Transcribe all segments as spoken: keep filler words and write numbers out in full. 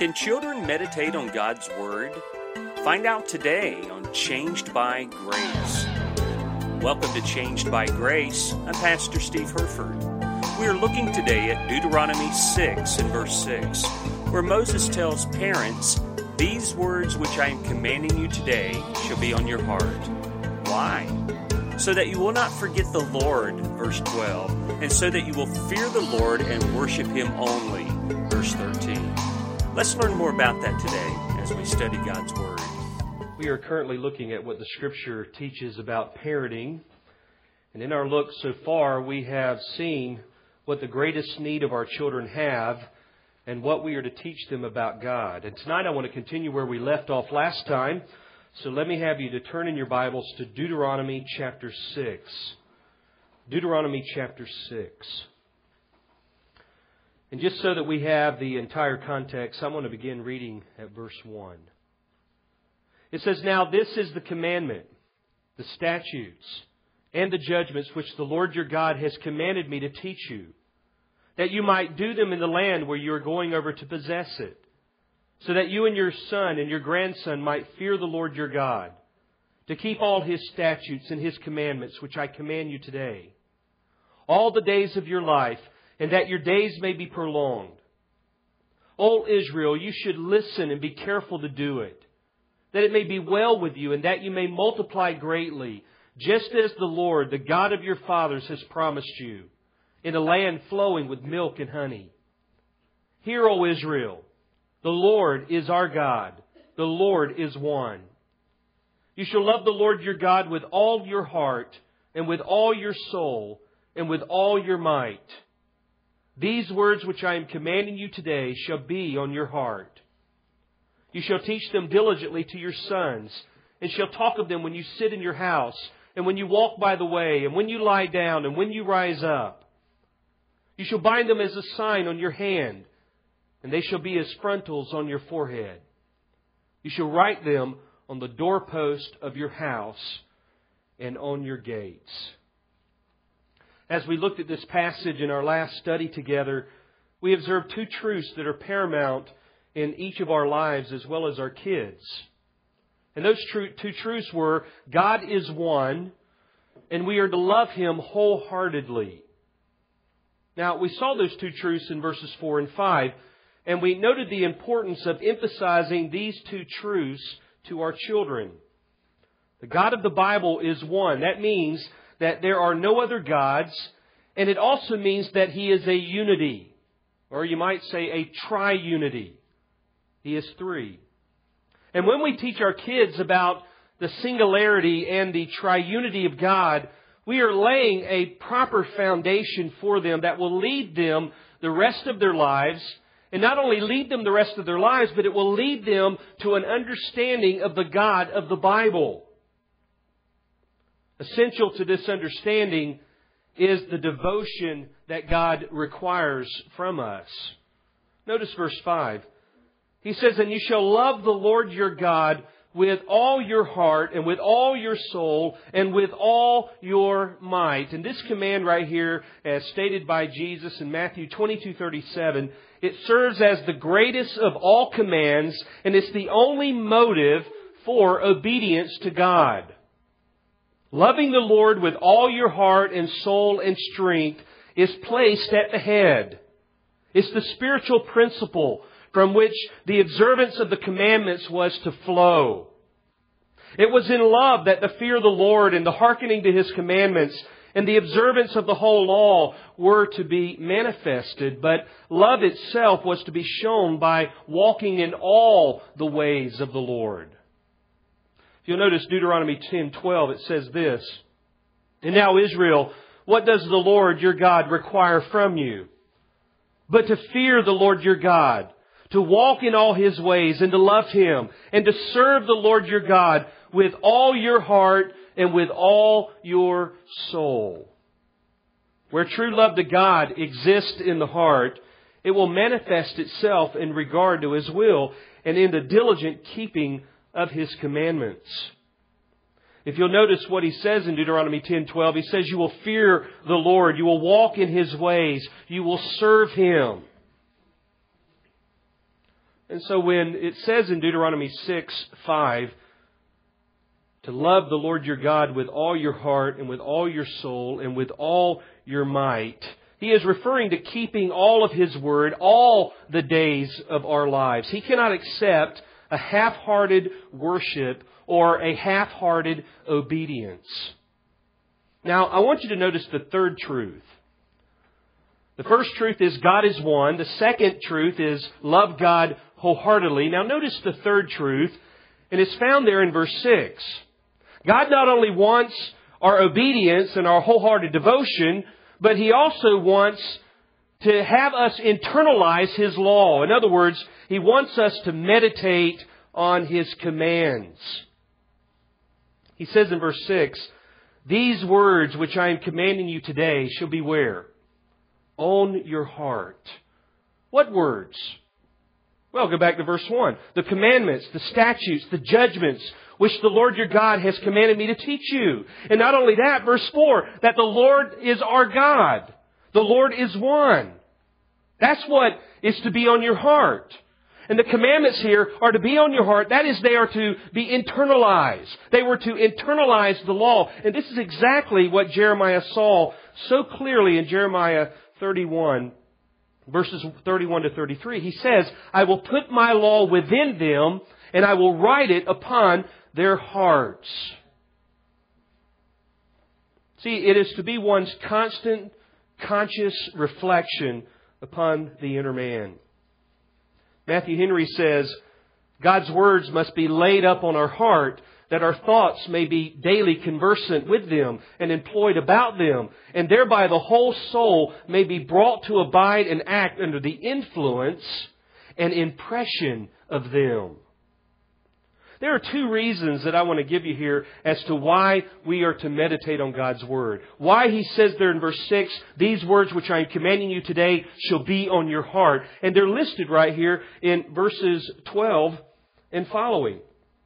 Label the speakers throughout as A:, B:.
A: Can children meditate on God's Word? Find out today on Changed by Grace. Welcome to Changed by Grace. I'm Pastor Steve Herford. We are looking today at Deuteronomy six and verse six, where Moses tells parents, "These words which I am commanding you today shall be on your heart." Why? So that you will not forget the Lord, verse twelve, and so that you will fear the Lord and worship Him only, verse thirteen. Let's learn more about that today as we study God's Word.
B: We are currently looking at what the Scripture teaches about parenting. And in our look so far, we have seen what the greatest need of our children have and what we are to teach them about God. And tonight I want to continue where we left off last time. So let me have you to turn in your Bibles to Deuteronomy chapter six. Deuteronomy chapter six. And just so that we have the entire context, I'm going to begin reading at verse one. It says, "Now this is the commandment, the statutes, and the judgments which the Lord your God has commanded me to teach you, that you might do them in the land where you are going over to possess it, so that you and your son and your grandson might fear the Lord your God, to keep all His statutes and His commandments which I command you today, all the days of your life, and that your days may be prolonged. O Israel, you should listen and be careful to do it, that it may be well with you, and that you may multiply greatly, just as the Lord, the God of your fathers, has promised you, in a land flowing with milk and honey. Hear, O Israel, the Lord is our God, the Lord is one. You shall love the Lord your God with all your heart, and with all your soul, and with all your might. These words which I am commanding you today shall be on your heart. You shall teach them diligently to your sons, and shall talk of them when you sit in your house, and when you walk by the way, and when you lie down, and when you rise up. You shall bind them as a sign on your hand, and they shall be as frontals on your forehead. You shall write them on the doorpost of your house and on your gates." As we looked at this passage in our last study together, we observed two truths that are paramount in each of our lives as well as our kids. And those two truths were, God is one, and we are to love Him wholeheartedly. Now, we saw those two truths in verses four and five, and we noted the importance of emphasizing these two truths to our children. The God of the Bible is one. That means that there are no other gods, and it also means that He is a unity, or you might say a triunity. He is three. And when we teach our kids about the singularity and the triunity of God, we are laying a proper foundation for them that will lead them the rest of their lives, and not only lead them the rest of their lives, but it will lead them to an understanding of the God of the Bible. Essential to this understanding is the devotion that God requires from us. Notice verse five. He says, "And you shall love the Lord your God with all your heart and with all your soul and with all your might." And this command right here, as stated by Jesus in Matthew twenty-two thirty-seven, it serves as the greatest of all commands, and it's the only motive for obedience to God. Loving the Lord with all your heart and soul and strength is placed at the head. It's the spiritual principle from which the observance of the commandments was to flow. It was in love that the fear of the Lord and the hearkening to His commandments and the observance of the whole law were to be manifested, but love itself was to be shown by walking in all the ways of the Lord. If you'll notice Deuteronomy ten twelve, it says this, "And now Israel, what does the Lord your God require from you? But to fear the Lord your God, to walk in all His ways, and to love Him, and to serve the Lord your God with all your heart and with all your soul." Where true love to God exists in the heart, it will manifest itself in regard to His will and in the diligent keeping of His commandments. If you'll notice what He says in Deuteronomy ten twelve, He says, "You will fear the Lord, you will walk in His ways, you will serve Him." And so when it says in Deuteronomy six five, to love the Lord your God with all your heart and with all your soul and with all your might, He is referring to keeping all of His Word all the days of our lives. He cannot accept a half-hearted worship or a half-hearted obedience. Now, I want you to notice the third truth. The first truth is God is one. The second truth is love God wholeheartedly. Now, notice the third truth, and it's found there in verse six. God not only wants our obedience and our wholehearted devotion, but He also wants to have us internalize His law. In other words, He wants us to meditate on His commands. He says in verse six, these words which I am commanding you today shall be where? On your heart. What words? Well, go back to verse one. The commandments, the statutes, the judgments, which the Lord your God has commanded me to teach you. And not only that, verse four, that the Lord is our God. The Lord is one. That's what is to be on your heart. And the commandments here are to be on your heart. That is, they are to be internalized. They were to internalize the law. And this is exactly what Jeremiah saw so clearly in Jeremiah thirty-one, verses thirty-one to thirty-three. He says, I will put my law within them, and I will write it upon their hearts. See, it is to be one's constant, conscious reflection upon the inner man. Matthew Henry says, God's words must be laid up on our heart, that our thoughts may be daily conversant with them and employed about them, and thereby the whole soul may be brought to abide and act under the influence and impression of them. There are two reasons that I want to give you here as to why we are to meditate on God's Word. Why He says there in verse six, these words which I am commanding you today shall be on your heart. And they're listed right here in verses twelve and following.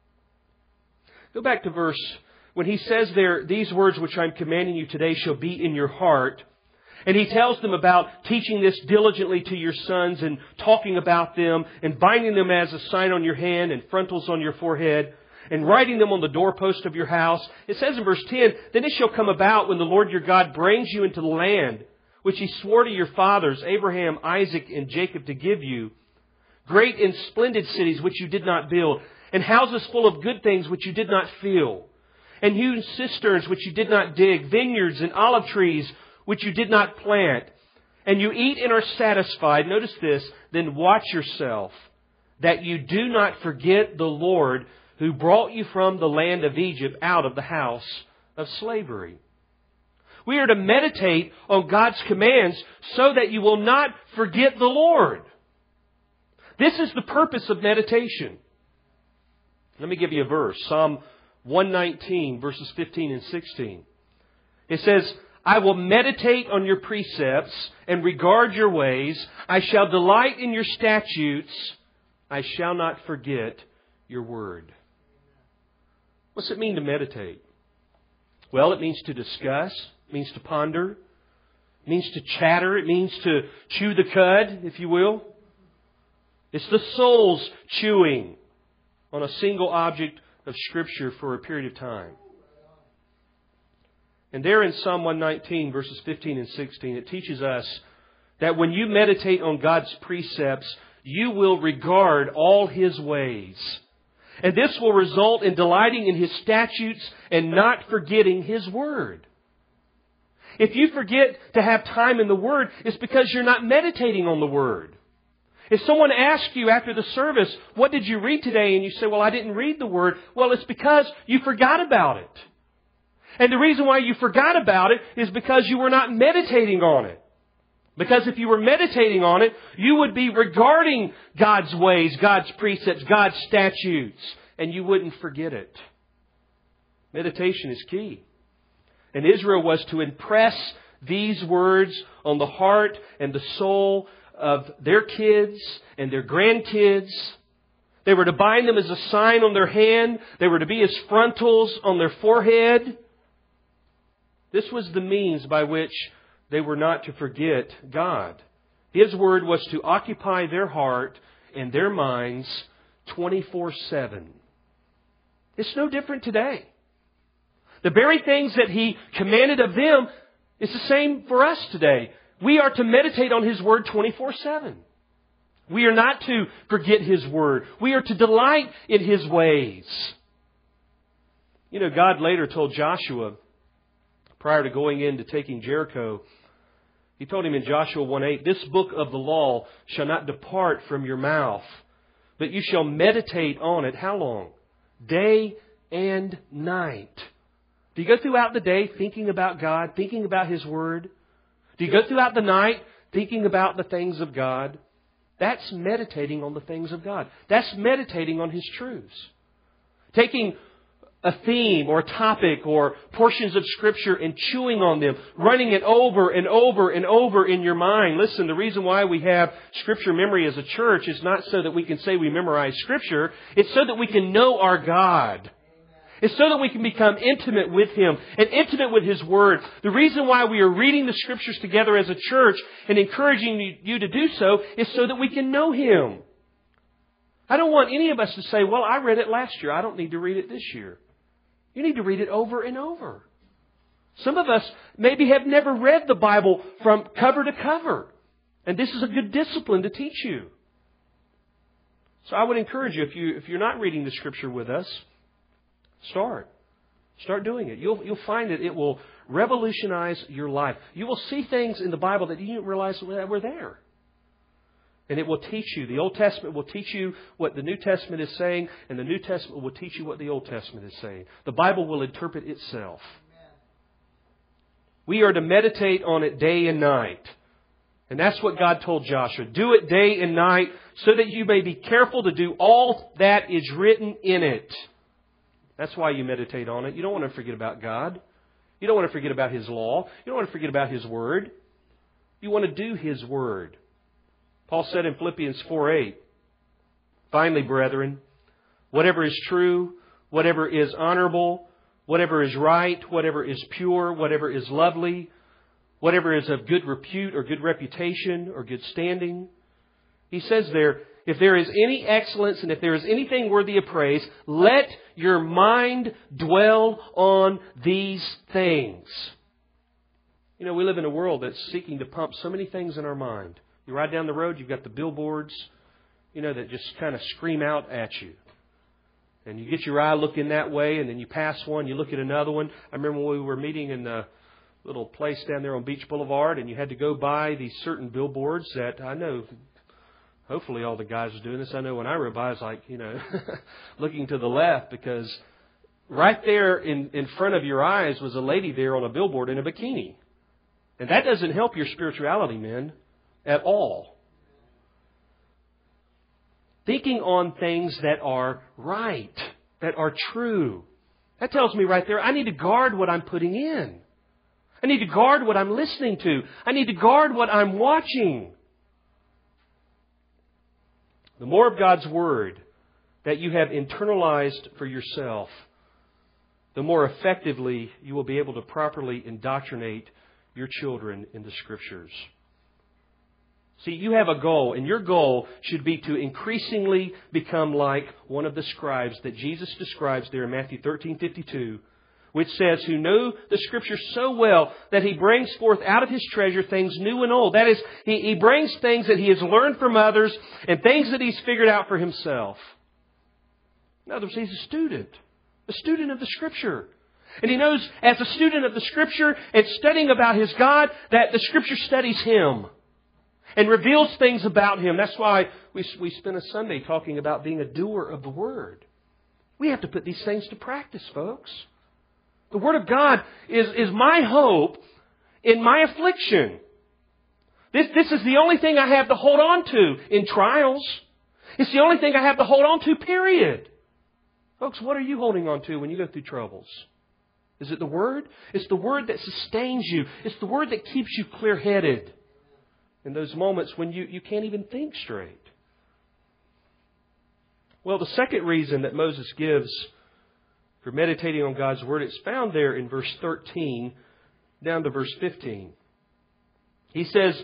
B: Go back to verse, when He says there, these words which I am commanding you today shall be in your heart. And He tells them about teaching this diligently to your sons and talking about them and binding them as a sign on your hand and frontals on your forehead and writing them on the doorpost of your house. It says in verse ten, then it shall come about when the Lord your God brings you into the land which He swore to your fathers, Abraham, Isaac, and Jacob to give you, great and splendid cities which you did not build, and houses full of good things which you did not fill, and hewn cisterns which you did not dig, vineyards and olive trees which you did not plant, and you eat and are satisfied. Notice this, then watch yourself, that you do not forget the Lord who brought you from the land of Egypt out of the house of slavery. We are to meditate on God's commands so that you will not forget the Lord. This is the purpose of meditation. Let me give you a verse. Psalm one nineteen, verses fifteen and sixteen. It says, I will meditate on your precepts and regard your ways. I shall delight in your statutes. I shall not forget your word. What's it mean to meditate? Well, it means to discuss. It means to ponder. It means to chatter. It means to chew the cud, if you will. It's the soul's chewing on a single object of Scripture for a period of time. And there in Psalm one nineteen, verses fifteen and sixteen, it teaches us that when you meditate on God's precepts, you will regard all His ways. And this will result in delighting in His statutes and not forgetting His Word. If you forget to have time in the Word, it's because you're not meditating on the Word. If someone asks you after the service, what did you read today? And you say, well, I didn't read the Word. Well, it's because you forgot about it. And the reason why you forgot about it is because you were not meditating on it. Because if you were meditating on it, you would be regarding God's ways, God's precepts, God's statutes, and you wouldn't forget it. Meditation is key. And Israel was to impress these words on the heart and the soul of their kids and their grandkids. They were to bind them as a sign on their hand. They were to be as frontals on their forehead. This was the means by which they were not to forget God. His Word was to occupy their heart in their minds twenty-four seven. It's no different today. The very things that He commanded of them is the same for us today. We are to meditate on His Word twenty-four seven. We are not to forget His Word. We are to delight in His ways. You know, God later told Joshua, prior to going into taking Jericho, He told him in Joshua one eight, "This book of the law shall not depart from your mouth, but you shall meditate on it." How long? Day and night. Do you go throughout the day thinking about God, thinking about His Word? Do you go throughout the night thinking about the things of God? That's meditating on the things of God. That's meditating on His truths. Taking a theme or a topic or portions of Scripture and chewing on them, running it over and over and over in your mind. Listen, the reason why we have Scripture memory as a church is not so that we can say we memorize Scripture. It's so that we can know our God. It's so that we can become intimate with Him and intimate with His Word. The reason why we are reading the Scriptures together as a church and encouraging you to do so is so that we can know Him. I don't want any of us to say, "Well, I read it last year. I don't need to read it this year." You need to read it over and over. Some of us maybe have never read the Bible from cover to cover. And this is a good discipline to teach you. So I would encourage you, if you if you're not reading the Scripture with us, start. Start doing it. You'll you'll find that it will revolutionize your life. You will see things in the Bible that you didn't realize were there. And it will teach you. The Old Testament will teach you what the New Testament is saying, and the New Testament will teach you what the Old Testament is saying. The Bible will interpret itself. We are to meditate on it day and night. And that's what God told Joshua. Do it day and night so that you may be careful to do all that is written in it. That's why you meditate on it. You don't want to forget about God. You don't want to forget about His law. You don't want to forget about His Word. You want to do His Word. Paul said in Philippians four eight, "Finally, brethren, whatever is true, whatever is honorable, whatever is right, whatever is pure, whatever is lovely, whatever is of good repute or good reputation or good standing." He says there, if there is any excellence and if there is anything worthy of praise, let your mind dwell on these things. You know, we live in a world that's seeking to pump so many things in our mind. You ride down the road, you've got the billboards, you know, that just kind of scream out at you. And you get your eye looking that way, and then you pass one, you look at another one. I remember when we were meeting in the little place down there on Beach Boulevard, and you had to go by these certain billboards that I know, hopefully all the guys are doing this. I know when I rode by, I was like, you know, looking to the left, because right there in, in front of your eyes was a lady there on a billboard in a bikini. And that doesn't help your spirituality, men. At all. Thinking on things that are right, that are true. That tells me right there, I need to guard what I'm putting in. I need to guard what I'm listening to. I need to guard what I'm watching. The more of God's Word that you have internalized for yourself, the more effectively you will be able to properly indoctrinate your children in the Scriptures. See, you have a goal, and your goal should be to increasingly become like one of the scribes that Jesus describes there in Matthew thirteen fifty-two, which says, "Who know the Scriptures so well that he brings forth out of his treasure things new and old." That is, he, he brings things that he has learned from others and things that he's figured out for himself. In other words, he's a student, a student of the Scripture. And he knows, as a student of the Scripture and studying about his God, that the Scripture studies him and reveals things about Him. That's why we we spent a Sunday talking about being a doer of the Word. We have to put these things to practice, folks. The Word of God is, is my hope in my affliction. This, this is the only thing I have to hold on to in trials. It's the only thing I have to hold on to, period. Folks, what are you holding on to when you go through troubles? Is it the Word? It's the Word that sustains you. It's the Word that keeps you clear-headed in those moments when you, you can't even think straight. Well, the second reason that Moses gives for meditating on God's Word, it's found there in verse thirteen down to verse fifteen. He says,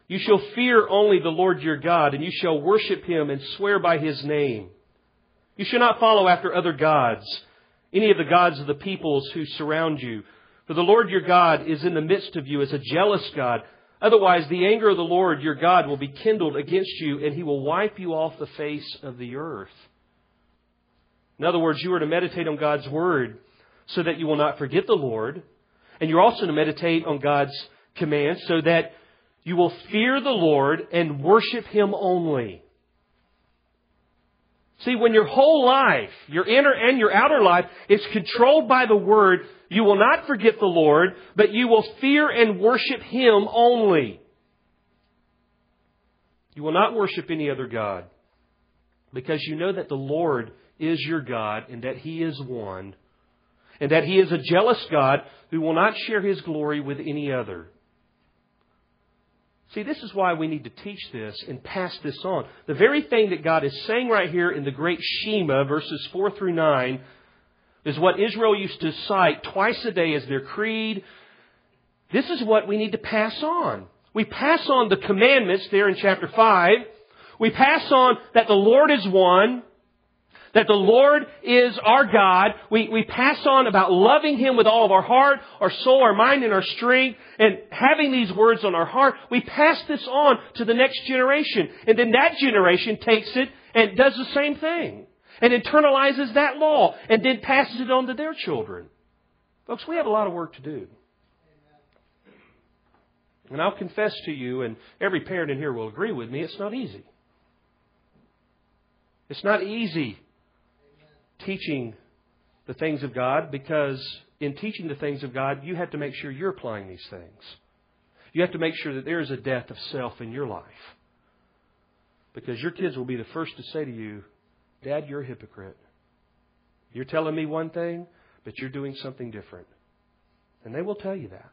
B: You shall fear only the Lord your God, and you shall worship Him and swear by His name. You shall not follow after other gods, any of the gods of the peoples who surround you. For the Lord your God is in the midst of you as a jealous God. Otherwise, the anger of the Lord your God will be kindled against you, and He will wipe you off the face of the earth. In other words, you are to meditate on God's Word so that you will not forget the Lord. And you're also to meditate on God's commands so that you will fear the Lord and worship Him only. See, when your whole life, your inner and your outer life, is controlled by the Word, you will not forget the Lord, but you will fear and worship Him only. You will not worship any other God, because you know that the Lord is your God and that He is one, and that He is a jealous God who will not share His glory with any other. See, this is why we need to teach this and pass this on. The very thing that God is saying right here in the great Shema, verses four through nine, is what Israel used to cite twice a day as their creed. This is what we need to pass on. We pass on the commandments there in chapter five. We pass on that the Lord is one, that the Lord is our God. We, we pass on about loving Him with all of our heart, our soul, our mind, and our strength, and having these words on our heart. We pass this on to the next generation. And then that generation takes it and does the same thing, and internalizes that law, and then passes it on to their children. Folks, we have a lot of work to do. And I'll confess to you, and every parent in here will agree with me, it's not easy. It's not easy teaching the things of God, because in teaching the things of God, you have to make sure you're applying these things. You have to make sure that there is a death of self in your life. Because your kids will be the first to say to you, Dad, you're a hypocrite. You're telling me one thing, but you're doing something different. And they will tell you that.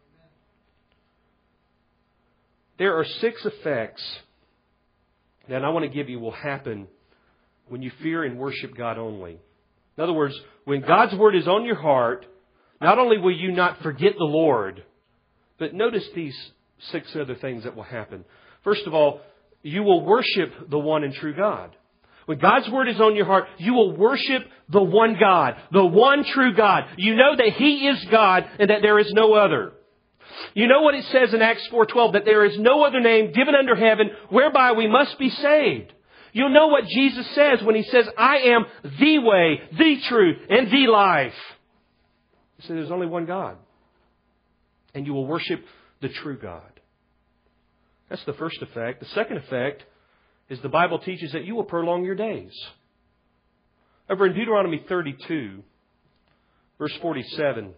B: There are six effects that I want to give you will happen when you fear and worship God only. In other words, when God's Word is on your heart, not only will you not forget the Lord, but notice these six other things that will happen. First of all, you will worship the one and true God. When God's Word is on your heart, you will worship the one God, the one true God. You know that He is God and that there is no other. You know what it says in Acts four twelve, that there is no other name given under heaven whereby we must be saved. You'll know what Jesus says when He says, I am the way, the truth, and the life. He says there's only one God. And you will worship the true God. That's the first effect. The second effect is the Bible teaches that you will prolong your days. Over in Deuteronomy thirty-two, verse forty-seven,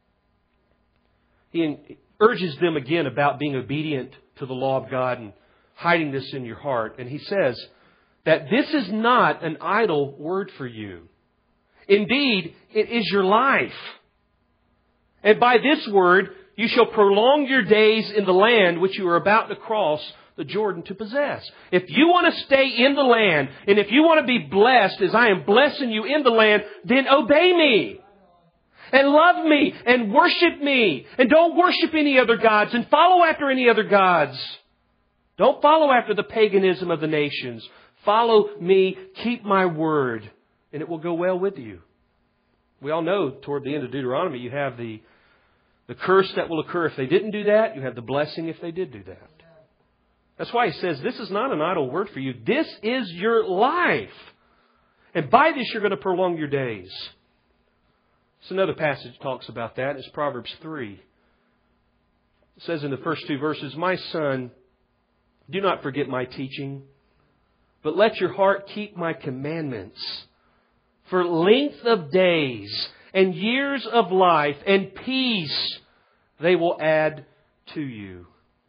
B: He urges them again about being obedient to the law of God and hiding this in your heart. And He says that this is not an idle word for you. Indeed, it is your life. And by this word, you shall prolong your days in the land which you are about to cross the Jordan to possess. If you want to stay in the land, and if you want to be blessed as I am blessing you in the land, then obey me. And love me. And worship me. And don't worship any other gods. And follow after any other gods. Don't follow after the paganism of the nations. Follow me. Keep my word. And it will go well with you. We all know toward the end of Deuteronomy you have the, the curse that will occur if they didn't do that. You have the blessing if they did do that. That's why He says this is not an idle word for you. This is your life. And by this you're going to prolong your days. So another passage talks about that. It's Proverbs three. It says in the first two verses, My son, do not forget my teaching, but let your heart keep my commandments. For length of days and years of life and peace they will add to you.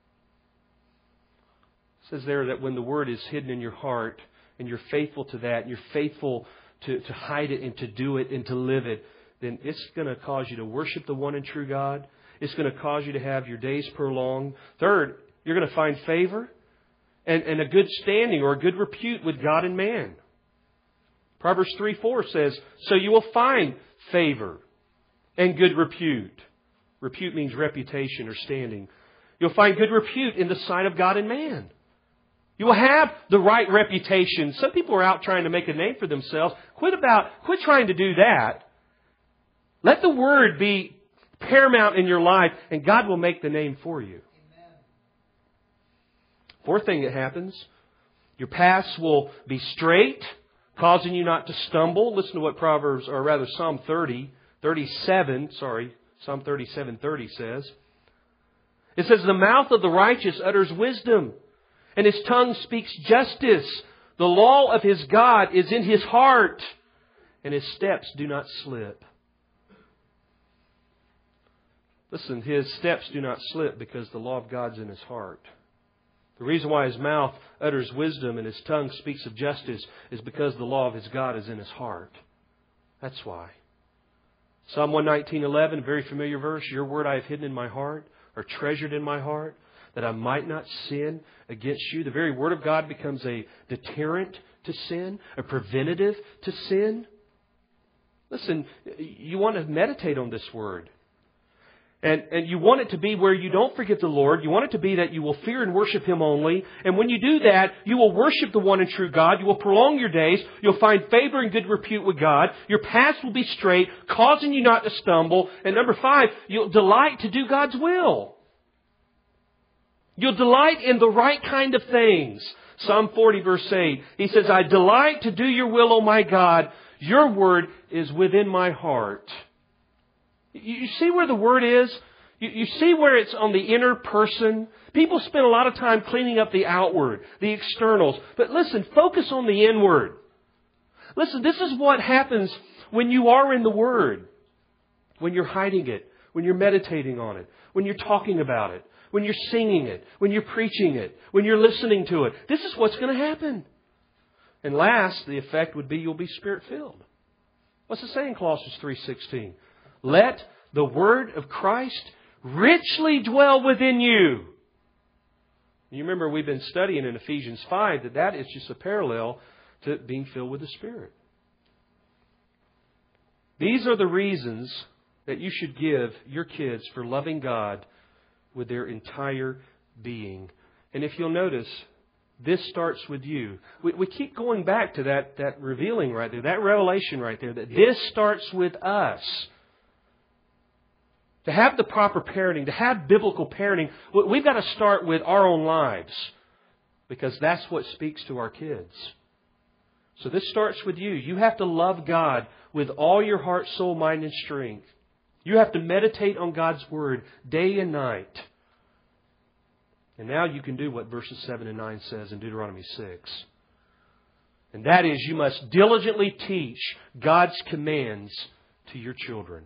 B: It says there that when the Word is hidden in your heart and you're faithful to that, and you're faithful to, to hide it and to do it and to live it, then it's going to cause you to worship the one and true God. It's going to cause you to have your days prolonged. Third, you're going to find favor and, and a good standing or a good repute with God and man. Proverbs three four says, so you will find favor and good repute. Repute means reputation or standing. You'll find good repute in the sight of God and man. You will have the right reputation. Some people are out trying to make a name for themselves. Quit about, quit trying to do that. Let the Word be paramount in your life, and God will make the name for you. Amen. Fourth thing that happens, your paths will be straight, causing you not to stumble. Listen to what Proverbs, or rather Psalm thirty, thirty-seven, sorry, Psalm thirty-seven thirty says. It says, the mouth of the righteous utters wisdom, and his tongue speaks justice. The law of his God is in his heart, and his steps do not slip. Listen, his steps do not slip because the law of God's in his heart. The reason why his mouth utters wisdom and his tongue speaks of justice is because the law of his God is in his heart. That's why. Psalm one nineteen eleven, a very familiar verse. Your word I have hidden in my heart, or treasured in my heart, that I might not sin against you. The very Word of God becomes a deterrent to sin, a preventative to sin. Listen, you want to meditate on this Word. And, and you want it to be where you don't forget the Lord. You want it to be that you will fear and worship Him only. And when you do that, you will worship the one and true God. You will prolong your days. You'll find favor and good repute with God. Your paths will be straight, causing you not to stumble. And number five, you'll delight to do God's will. You'll delight in the right kind of things. Psalm forty verse eight, he says, I delight to do your will, O my God. Your word is within my heart. You see where the Word is? You, you see where it's on the inner person? People spend a lot of time cleaning up the outward, the externals. But listen, focus on the inward. Listen, this is what happens when you are in the Word. When you're hiding it, when you're meditating on it, when you're talking about it, when you're singing it, when you're preaching it, when you're listening to it. This is what's going to happen. And last, the effect would be you'll be Spirit-filled. What's it say in Colossians three sixteen? Let the word of Christ richly dwell within you. You remember we've been studying in Ephesians five that that is just a parallel to being filled with the Spirit. These are the reasons that you should give your kids for loving God with their entire being. And if you'll notice, this starts with you. We, we keep going back to that, that revealing right there, that revelation right there, that this starts with us. To have the proper parenting, to have biblical parenting, we've got to start with our own lives. Because that's what speaks to our kids. So this starts with you. You have to love God with all your heart, soul, mind, and strength. You have to meditate on God's Word day and night. And now you can do what verses seven and nine says in Deuteronomy six. And that is, you must diligently teach God's commands to your children.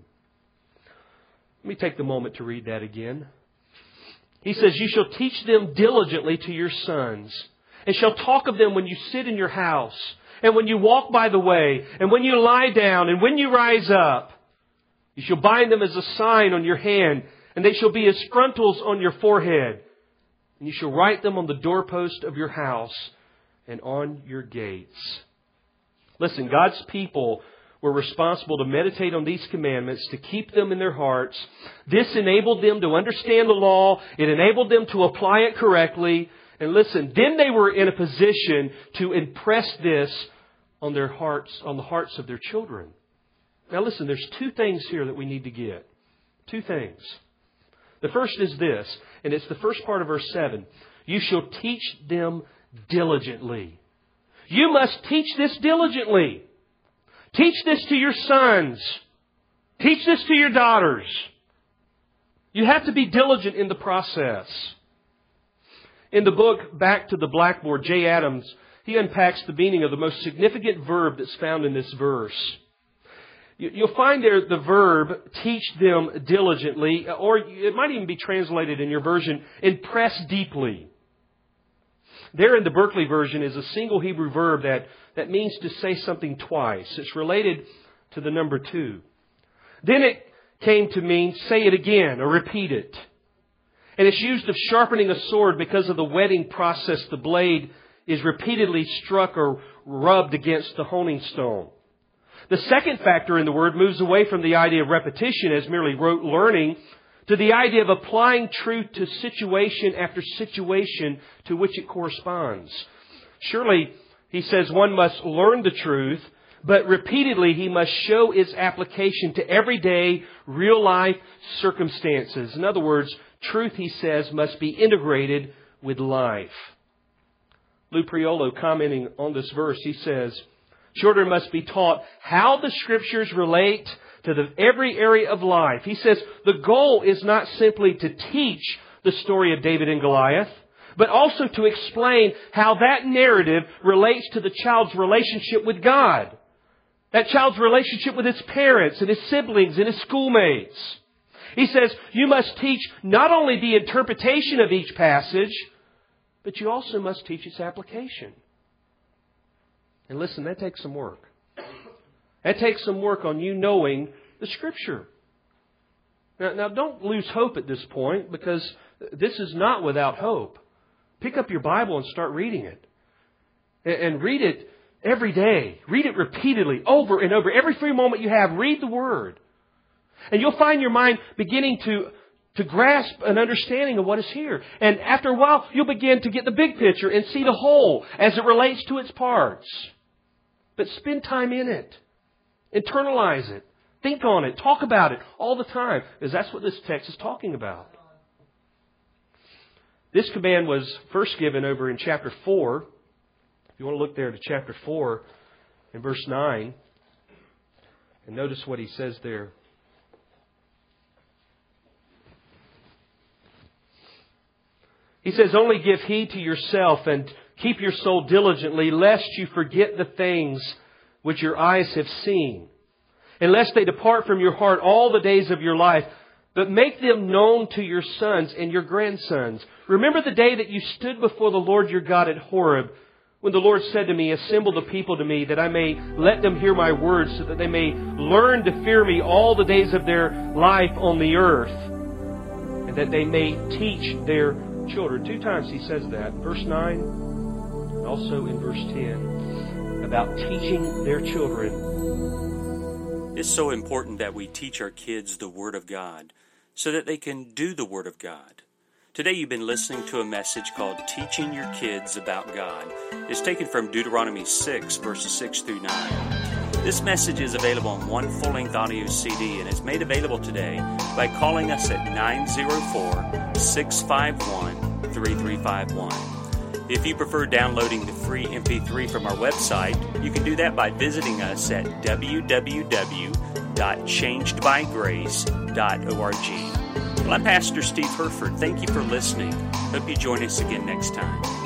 B: Let me take the moment to read that again. He says, you shall teach them diligently to your sons, and shall talk of them when you sit in your house, and when you walk by the way, and when you lie down, and when you rise up. You shall bind them as a sign on your hand, and they shall be as frontals on your forehead. And you shall write them on the doorpost of your house and on your gates. Listen, God's people were responsible to meditate on these commandments, to keep them in their hearts. This enabled them to understand the law. It enabled them to apply it correctly. And listen, then they were in a position to impress this on their hearts, on the hearts of their children. Now listen, there's two things here that we need to get. Two things. The first is this, and it's the first part of verse seven. You shall teach them diligently. You must teach this diligently. Teach this to your sons. Teach this to your daughters. You have to be diligent in the process. In the book Back to the Blackboard, Jay Adams, he unpacks the meaning of the most significant verb that's found in this verse. You'll find there the verb, teach them diligently, or it might even be translated in your version, impress deeply. There in the Berkeley version is a single Hebrew verb that, that means to say something twice. It's related to the number two. Then it came to mean say it again or repeat it. And it's used of sharpening a sword because of the whetting process. The blade is repeatedly struck or rubbed against the honing stone. The second factor in the word moves away from the idea of repetition as merely rote learning to the idea of applying truth to situation after situation to which it corresponds. Surely, he says one must learn the truth, but repeatedly he must show its application to everyday, real-life circumstances. In other words, truth, he says, must be integrated with life. Lou Priolo, commenting on this verse, he says, children must be taught how the Scriptures relate to the, every area of life. He says the goal is not simply to teach the story of David and Goliath, but also to explain how that narrative relates to the child's relationship with God. That child's relationship with his parents and his siblings and his schoolmates. He says you must teach not only the interpretation of each passage, but you also must teach its application. And listen, that takes some work. That takes some work on you knowing the Scripture. Now, now don't lose hope at this point, because this is not without hope. Pick up your Bible and start reading it. And read it every day. Read it repeatedly, over and over. Every free moment you have, read the Word. And you'll find your mind beginning to, to grasp an understanding of what is here. And after a while, you'll begin to get the big picture and see the whole as it relates to its parts. But spend time in it. Internalize it. Think on it. Talk about it all the time. Because that's what this text is talking about. This command was first given over in chapter four. If you want to look there to chapter four in verse nine. And notice what he says there. He says, only give heed to yourself and keep your soul diligently, lest you forget the things which your eyes have seen, and lest they depart from your heart all the days of your life, but make them known to your sons and your grandsons. Remember the day that you stood before the Lord your God at Horeb, when the Lord said to me, assemble the people to me, that I may let them hear my words, so that they may learn to fear me all the days of their life on the earth, and that they may teach their children. Two times he says that. Verse nine, and also in verse ten, about teaching their children.
A: It's so important that we teach our kids the Word of God so that they can do the Word of God. Today you've been listening to a message called Teaching Your Kids About God. It's taken from Deuteronomy six, verses six through nine. This message is available on one full-length audio C D and is made available today by calling us at nine zero four, six five one, three three five one. If you prefer downloading the free M P three from our website, you can do that by visiting us at w w w dot changed by grace dot org. Well, I'm Pastor Steve Herford. Thank you for listening. Hope you join us again next time.